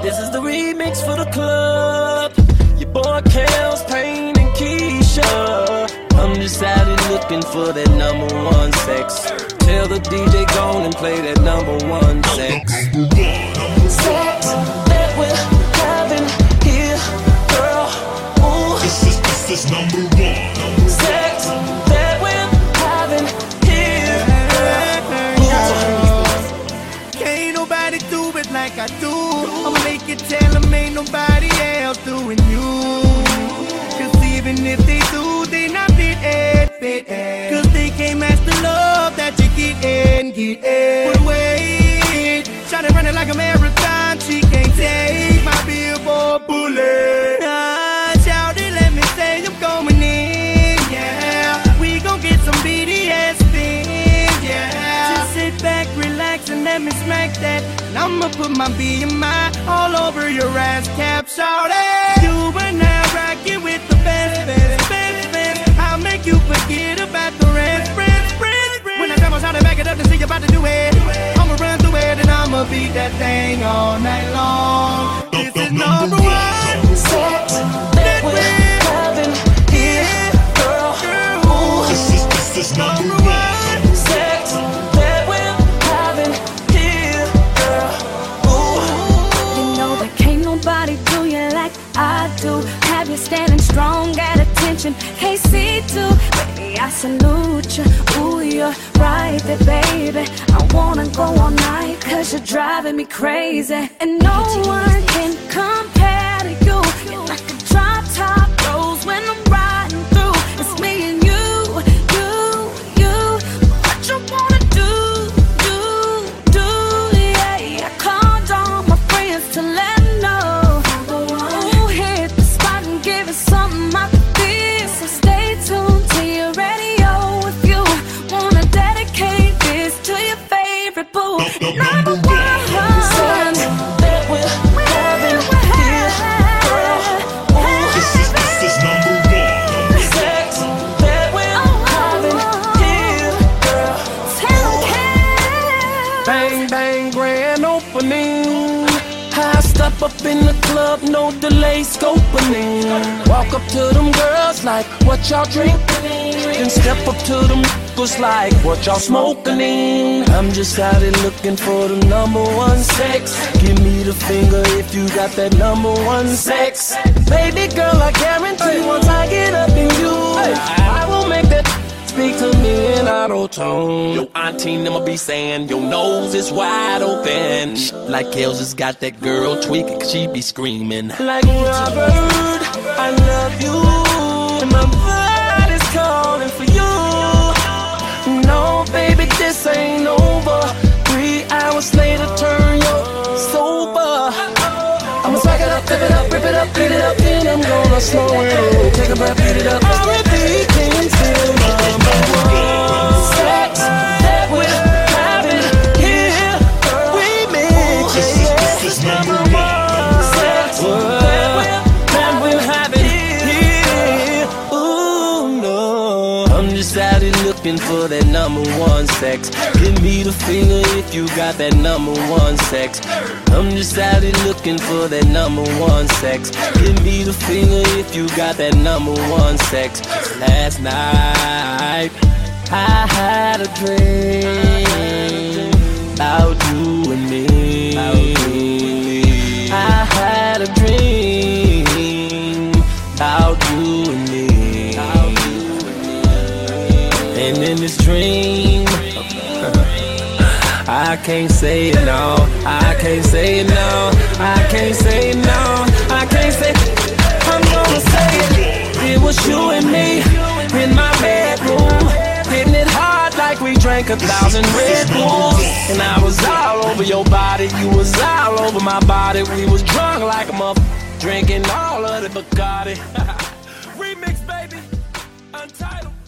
This is the remix for the club. Your boy Kels, Payne, and Keisha. I'm just out here looking for that #1 sex. Tell the DJ go and play that #1 sex. Sex that we're having here, girl. Ooh. This is #1. Sex that we're having here, girl. Can't nobody do it like I do. I'ma make it tell them ain't nobody else doing you. Cause even if they do, they not fit it. Cause they can't match the love that you get in. But wait, shot it running like a marathon. She can't take my billboard bullet. Nah, shout it, let me say I'm going in. Yeah, we gon' get some BDS things. Yeah, just sit back, relax, and let me smack that. And I'ma put my BMI all over your ass cap, shout it. You are now rocking with the best. I'll make you forget about the rest. When I come, I'll try to back it up to see you about to do it. I'ma run through it and I'ma beat that thing all night long. This is #1 sex that we're having here, girl. Ooh. This is #1 sex that we're having here, girl. Ooh. You know that can't nobody do you like I do. Have you standing strong at attention, KC2. Baby, I salute you. Ooh, you're right there, baby. I wanna go all night, cause you're driving me crazy. And no one can compare to you. You're like a drop top rose when I'm riding through. It's me and you. What you wanna do, yeah. I called all my friends to let them know. Ooh, hit the spot and give it something I can feel. So stay tuned to your radio if you wanna dedicate this to your favorite boo. #1 sex that we're having here, girl. Ooh. This is #1 sex that we're having here, girl. Bang, bang, grand opening. High step up in the club, no delay, scoping. Walk up to them girls like, what y'all drinking? Then step up to them niggas like, what y'all smoking? I'm just out here looking for the #1 sex. Give me the finger if you got that #1 sex. Baby girl, I guarantee once I get up in you, I will make that speak to me in auto tone. Your auntie never be saying your nose is wide open. Like Kels has got that girl tweaking, cause she be screaming like, Robert, I love you, and my blood is calling for you. No, baby, this ain't over. 3 hours later, turn you sober. I'ma swag it up, flip it up, rip it up, beat it up, then I'm gonna slow it up. Take a breath, beat it up. R&B can feel #1 sex that we're having here, girl. We make it. This is #1 sex that we're having here. Ooh, no. I'm just out here looking for that #1 sex. Give me the finger if you got that #1 sex. I'm just out here looking for that #1 sex. Give me the finger if you got that #1 sex. Last night I had a dream about you and me. I had a dream about you and me. And in this dream, I can't say it no, I can't say it no, I can't say it no, I can't say it. I'm gonna say it. It was you and me in my bedroom, hitting it hard like we drank 1,000 Red Bulls. And I was all over your body, you was all over my body. We was drunk like a drinking all of the Bacardi. Remix, baby, Untitled.